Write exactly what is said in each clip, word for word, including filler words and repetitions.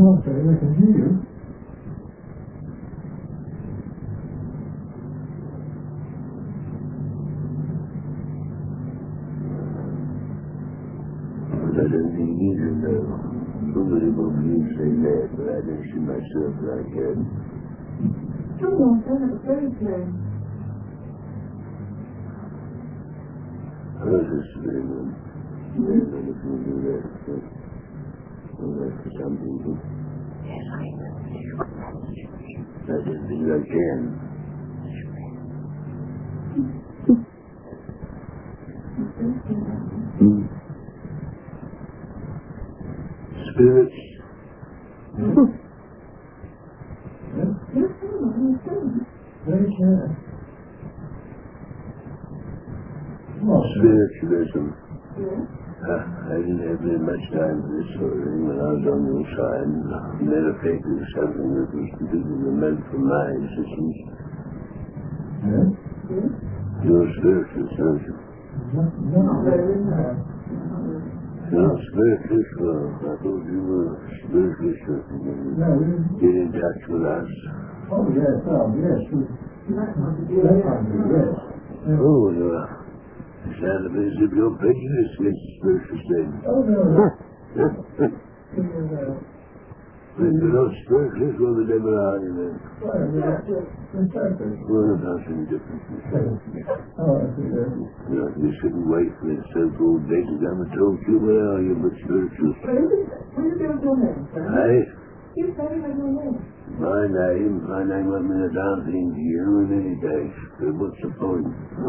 can't say they can hear you. I don't think you do know. Somebody will believe say that, but I don't see myself like that. Come on, I have a very plan. How's this very good? I don't know if you do that. Well, that's for some people. Yes, I know. I don't think I can. Hmm. Spirits? They can. Well, Spiritualism. Yes? Uh, I didn't have very much time for this sort of thing when I was on your side. Meditation was something that was completely meant for my existence. yes? Yes? You're spiritualist, aren't you? Not, Not not very, really. no. You're not spiritualist? Well, I thought you were spiritualist. No, we didn't. Get in touch with us. Oh, yes, oh, yes. We, That kind of deal, that yes. kind of, yes. yes. Oh, you're... You sound a bit as if you're prejudiced against spiritualist then. Oh, no, no. When you're not spiritualist, well, the devil are you then? Well, yes. Exactly. Well, that's any different. Oh, I see, yes. You know, you shouldn't wait for this so-called day to come and talk to you. Where are you but spiritualist? But is it, will you give us your name, sir? Hey, You say you have your name. my name, my name won't mean a darn thing to you in any day. So what's the point?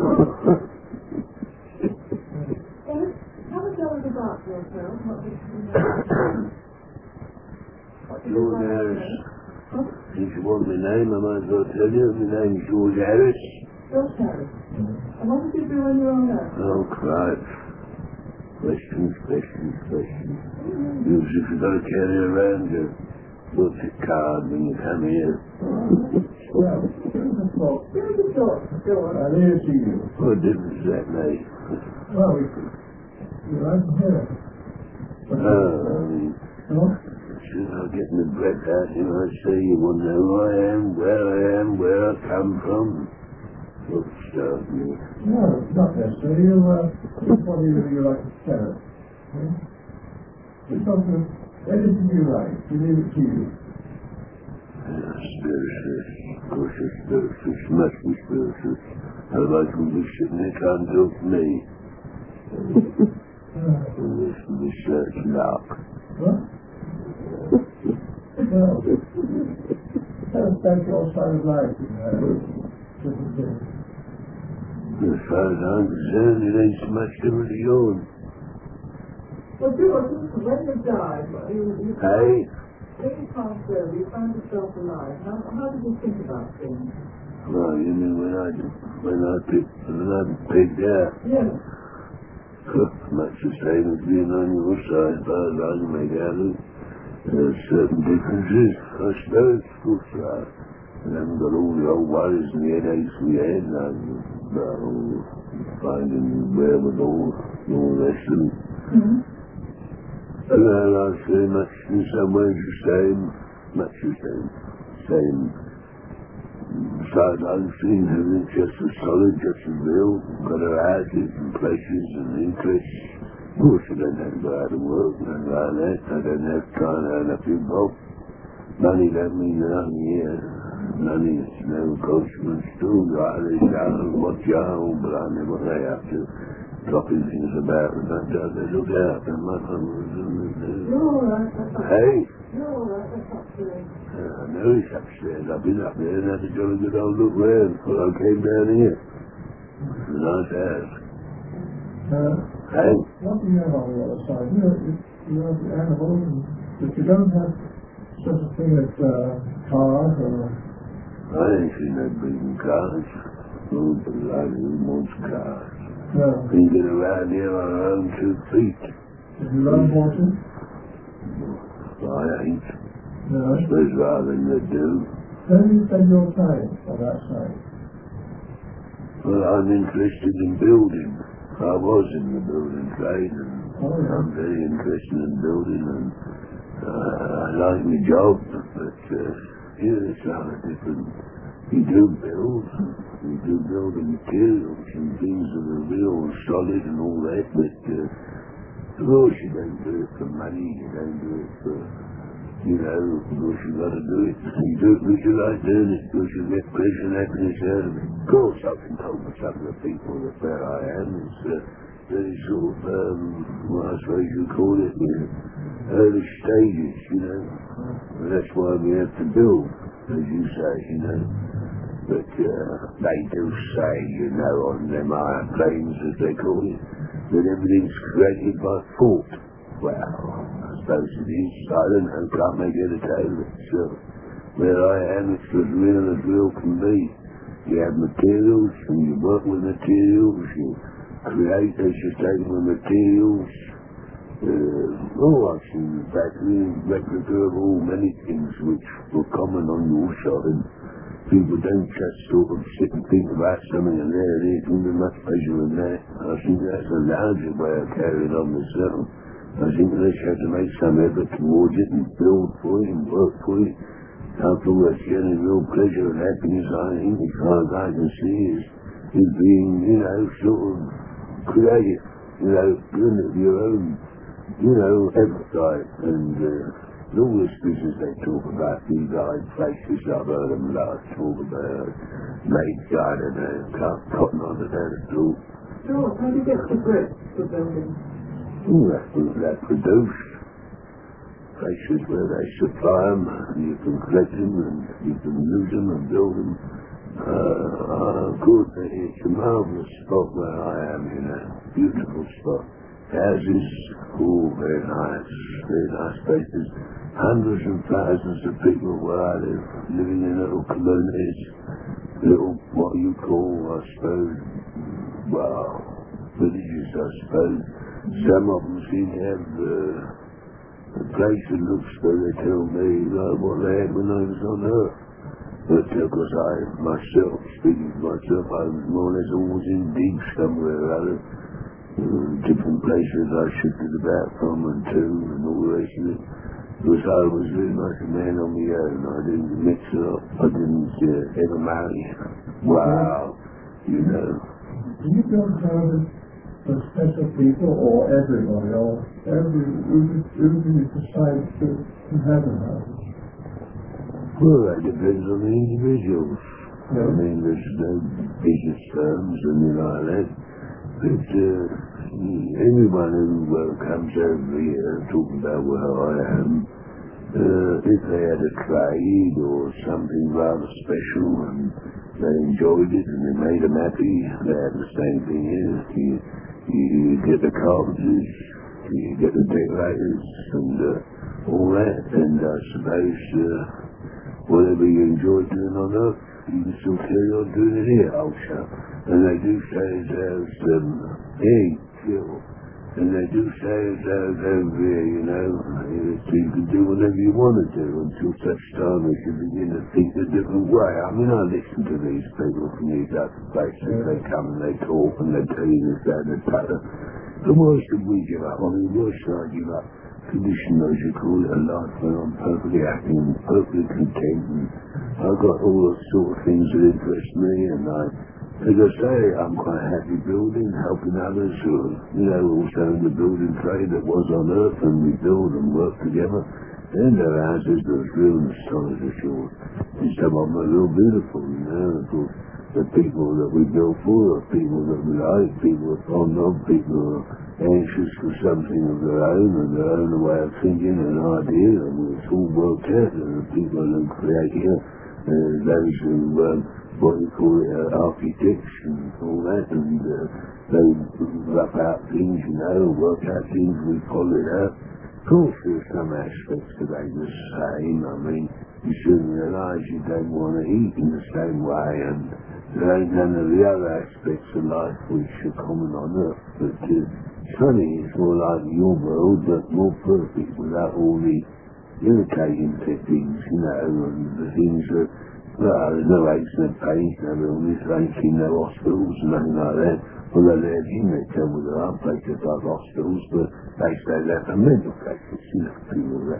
Dennis, have a go at the dark yourself. What did you George Harris. If you want my name, I might as well tell you. My name's George Harris. George Harris. And what did you do when you were on Earth? Oh, Christ. Questions, questions, questions. You as if you've got to carry around your bullshit card when you come here. Well, give us a talk. Give us a short, George. I hear to you. What difference does that make? Well, we you like to hear it. Oh, I mean, No? should I get my breath out here, I say you want to know who I am, where I am, where I come from. What stuff, me? No, not necessarily. You, uh, which one of you you like to tell it? Hmm? Which one of anything you like, we leave it to you. Yeah, spiritualist. Of course you're spiritualist. You must be spiritualist. Otherwise you'll be sitting there trying to talk to me. Uh, And this will be search lock. what? No. Tell us about your side of life, you know. Different things. As far as I'm concerned, it ain't so much different to yours. Well, George, when you died, you, you, Hey? when you passed over, you found yourself alive. How, how did you think about things? Well, you mean when I, when I picked, when I picked out? Yes. Much the same as being on your side, as far as I can make out of it. There's certain differences, I suppose, of course. I haven't got all the old worries and the headaches we had, and I'm uh, finding wherewithal, and all the rest of it. Mm-hmm. Well, I'd say much in some ways the same, much the same, same. Besides, I've seen everything just as solid, just as real, got our attitudes and pleasures and interests. Of course, I don't have to go out and work, nothing like that. I don't have to try and earn a few bob. Money don't mean nothing here. Money is no consequence too. Either you don't watch your home, but I never say have to dropping things about and that does they look out and my You're all right, that's up. Hey, You're all right, that's upstairs. uh, I know he's upstairs. I've been up there and had a jolly good old look round before I came down here. It's a nice house. Uh, Hey, what do you have on the other side? You know, you, you have the animals, and, but you don't have such a thing as uh, cars or... I ain't seen no breeding cars. Oh, but I who wants cars. No. We get around here on our own two feet. Did you run horses? I ain't. No. I suppose rather than they do. Where do you spend your time on that side? Well, I'm interested in building. I was in the building trade, and Oh, yeah. I'm very interested in building, and Uh, I like my job, but uh, yeah, it's not different. You do build, you do build the materials and things that are real and solid and all that, but uh, of course you don't do it for money, you don't do it for, you know, of course you got to do it. You do it because you like doing it, because you get pleasure and happiness out of it. Of course I can tell with some of the people that where I am is uh, very sort of, um, what I suppose you call it, you know, early stages, you know. And that's why we have to build, as you say, you know. But uh, they do say, you know, on them iron planes, as they call it, that everything's created by thought. Well, I suppose it is. I don't know, can't make it a tale of it. So, where I am, it's as real as real can be. You have materials, and you work with materials, you create, as you say, with materials. Uh, oh, I've seen factory replica of all many things which were common on your side. People don't just sort of sit and think about something and there it is, and there's much pleasure in that. I think that's a larger way of carrying on myself. I think they have to make some effort towards it and build for it and work for it. Afterwards, getting real pleasure and happiness, I think, as far as I can see, is, is being, you know, sort of creative, you know, doing it your own, you know, appetite and, uh, all this business they talk about, these odd places, I've heard them last talk about, made God and uh, can't cotton on to that at all. George, how do you get the bricks for building? Oh, that's what they produce. Places where they supply them, and you can collect them, and you can use them and build them. Uh, uh, good, it's a marvellous spot where I am, you know, beautiful spot. Houses, all very nice, very nice places. Hundreds and thousands of people where I live, living in little colonies, little, what you call, I suppose, well, villages, I suppose. Some of them seem to have uh, a place that looks, so they tell me, like what they had when I was on Earth. But of course I, myself, speaking for myself, I was more or less always in digs somewhere or other. Uh, different places I shifted about from and to and all the rest of it. Because I was very much a man on my own. I didn't mix it up. I didn't uh, ever marry. Wow, you know. Do you build houses for special people or everybody, or every, everything is decided to inhabit houses? Well, that depends on the individuals. Yeah. I mean, there's no business terms and you know like that. But uh, anyone who uh, comes over here talking about where I am, uh, if they had a trade or something rather special and they enjoyed it and they made them happy, they have the same thing here. You, you get the carpenters, you get the decorators and uh, all that, and I suppose uh, whatever you enjoy doing on Earth, you can still carry on doing it here also. And they do say there's um, egg kill. And they do say there's over here, you know, so you can do whatever you want to do until such time as you begin to think a different way. I mean, I listen to these people from these other places. They come and they talk and they tell you this, that, and the other. So why should we give up? I mean, why should I give up? Condition, as you call it, a life where I'm perfectly happy and perfectly content, and I've got all the sort of things that interest me, and I, as I say, I'm quite happy building, helping others who are, you know, also in the building trade that was on Earth, and we build and work together, and our houses are as real and as solid as yours. And some of them are real beautiful, you know, of course. The people that we build for are people that we like, people are fond of, people are anxious for something of their own and their own way of thinking and idea, and it's all worked out. And the people who create here, uh, those who, um, what you call it, uh, architects and all that, and uh, they rough out things, you know, work out things, we follow it out. Of course, there's some aspects that ain't the same. I mean, you soon realise you don't want to eat in the same way, and there ain't none of the other aspects of life which are common on Earth. But uh, it's funny, it's more like your world, but more perfect without all the irritating things, you know, and the things that, well, there's no aches, no pains, no illness, there ain't seen no hospitals, nothing like that. Although they're in there, tell me there are places like hospitals, but they say that for mental places, you know, people that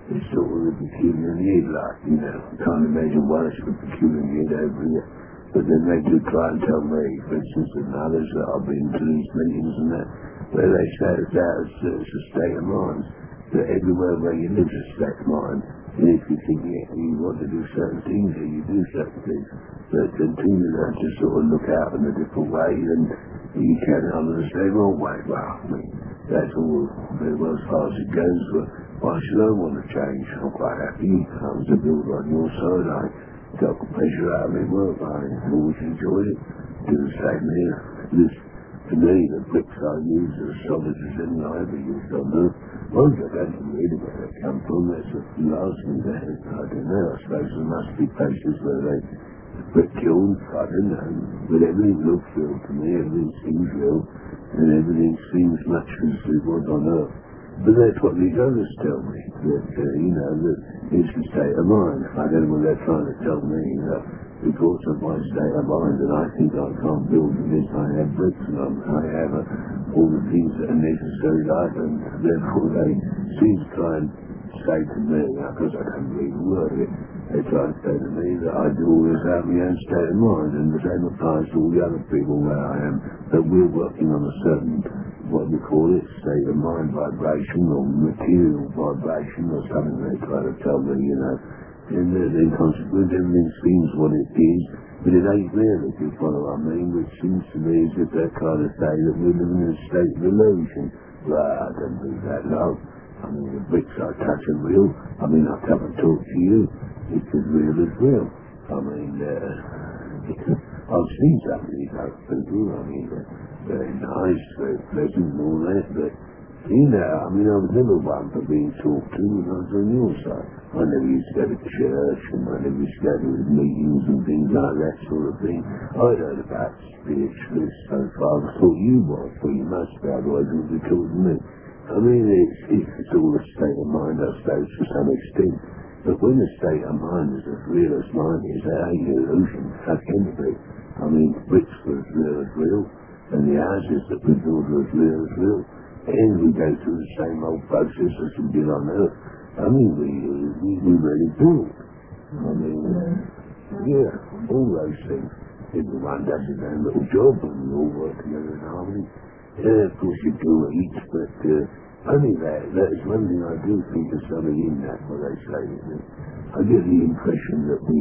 it's sort of a peculiar need, like, you know, I can't imagine why it's a peculiar need over here. But then they do try and tell me, for instance, and others that I've been to these meetings and that, where they say that it's, it's a state of mind, that everywhere where you live is a state of mind. And if you think yeah, you want to do certain things, then you do certain things. But continue to just sort of look out in a different way, and you carry on in the same old way. Well, I mean, that's all very well as far as it goes, but why should I want to change? I'm quite happy. I was a builder on your side. I got the pleasure out of my work. I always enjoy it. Do the same here. This, to me, the bricks I use are as solid as any I ever used on earth. Well, I don't know really where they come from. That's a last thing there. I don't know. I suppose there must be places where they brick kilns. I don't know. But everything looks real to me. Everything seems real. And everything seems much as it was on earth. But that's what these others tell me, that, uh, you know, that it's a state of mind. I don't know what they're trying to tell me, that because of my state of mind, that I think I can't build unless I have bricks and I'm, I have uh, all the things that are necessary, like, and therefore they seem to try and say to me, because I don't really work it, they try and say to me that I do always have my own state of mind, and the same applies to all the other people where I am, that we're working on a certain, what we call it, state of mind vibration, or material vibration, or something they try to tell me, you know, and then in consequence everything seems what it is, but it ain't really, if you follow what I mean, which seems to me as if they're trying to say that we're living in a state of illusion. Well, I don't do that, no. I mean, the bricks I touch are real. I mean, I come and talk to you. It's as real as real. I mean, uh, I've seen some of these other people. I mean, uh, very nice, very pleasant and all that, but, you know, I mean, I was never one for being talked to when I was on your side. I never used to go to church, and I never used to go to meetings and things like that sort of thing. I'd heard about spiritualists so far. I thought you was, well, you must be, otherwise you would be talking to me. I mean, it's, it's all a state of mind, I suppose, to some extent. But when a state of mind is as real as mine is, that ain't an illusion. How can it be? I mean, bricks are as real as real, and the houses that we build are as real as real. And we go through the same old process as we did on Earth. I mean, we, we, we really build. I mean, yeah, all those things. Everyone does his own little job, and we all work together in harmony. Yeah, of course you do eat, but uh, only that, that is one thing I do think of something in that, what they say. I get the impression that we,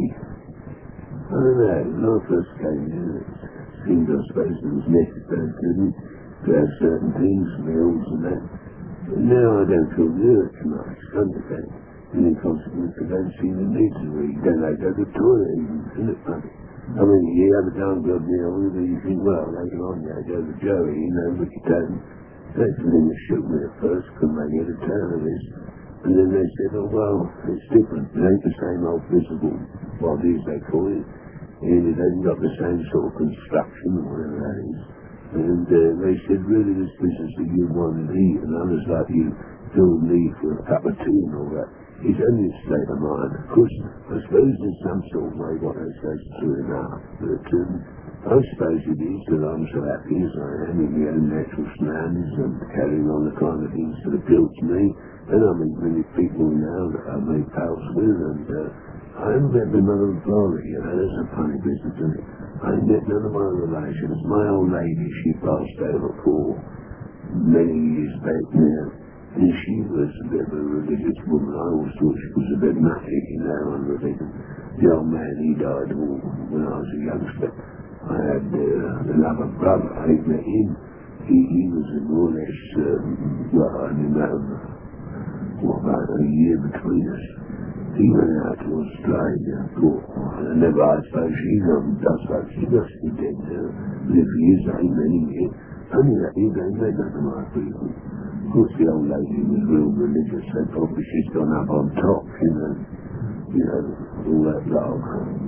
I don't know, when I first came in, it seemed, I suppose, it was necessary to me to have certain things, meals and that. But now I don't feel near it too much, understand? And in consequence, I don't see the need to read. Then I go to the toilet even, isn't it funny? I mean, you have a damn good meal, and you think, well, later on, you go to Joey, you know, but you don't. That's the thing that shook me at first, couldn't make head or tail of this. And then they said, oh, well, it's different. It ain't the same old physical body, as they call it. And it hasn't got the same sort of construction, or whatever that is. And uh, they said, really, this business that you want to eat, and others like you feel the need for a cup of tea and all that, it's only a state of mind. Of course, I suppose in some sort of way what they say is true enough, but um, I suppose it is that I'm so happy as I am in my own natural surroundings and carrying on the kind of things that appeal to me. And I meet many people now that I made pals with, and uh, I haven't met my mother and father, you know, that's a funny business, isn't it? I ain't met none of my relations. My old lady, she passed over for many years back now. And she was a bit of a religious woman. I always thought she was a bit nutty, you know, on religion. The old man, he died when I was a youngster. I had uh, another brother, I met him. He, he was more or less, um, well, I didn't know, what, about a year between us. He went out to Australia, for, and never, I suppose she um, does that. She must be dead now. Live years, ain't many years. Only that he don't make none of my people. Of course, the old lady was real religious, so probably she's gone up on top, you know, you know, all that love.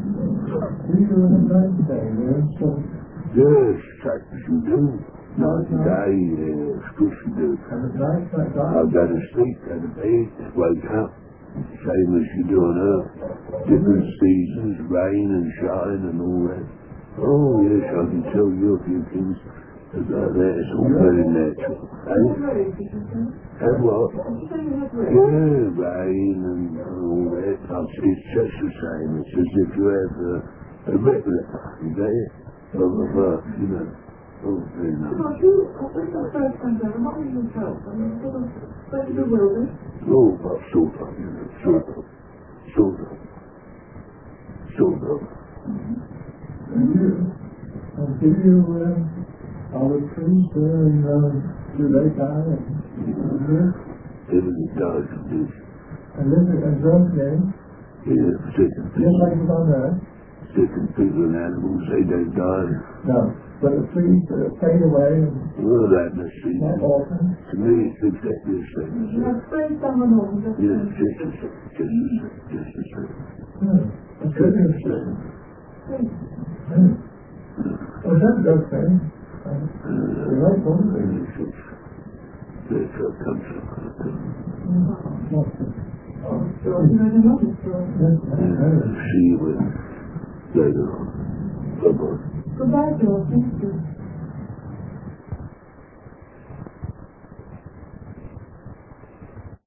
Do you have a nice day there? So, yes, such as you do. Nice day, yes, of course you do. have a nice day. I go to sleep, go to bed, wake up, same as you do on Earth. Different seasons, rain and shine and all that. Oh, yes, I can tell you a few things. It's like that. It's all very natural. It's rain, did you say? And what? Did you say you had rain? Yeah, rain and all that. It's just the same. It's as if you have a, a regular fucking day of a work, you know. Oh, very nice. Well, you, when you first came down, what was your felt? I mean, sort of, very bewildered. Oh, well, sort of, you know, sort of. Sort of. Sort of. And you, and do you, um, are the priests there and, um, do they die and live? Everything dies of this. And live and drunk then? Yeah, second Just people. like it's on earth? Second people and animals, they don't die. No. But the priests uh, fade away and Well, that must be. not often. To me, it's exactly the same as You that. have spray someone on, just Yeah, just the same. Just the same. Just the same. Hmm. That's good interesting. Hmm. Well, that's a good thing. Uh, we like both of them. That's what comes from. So, you know, another story. Yes, that's better. See you later on.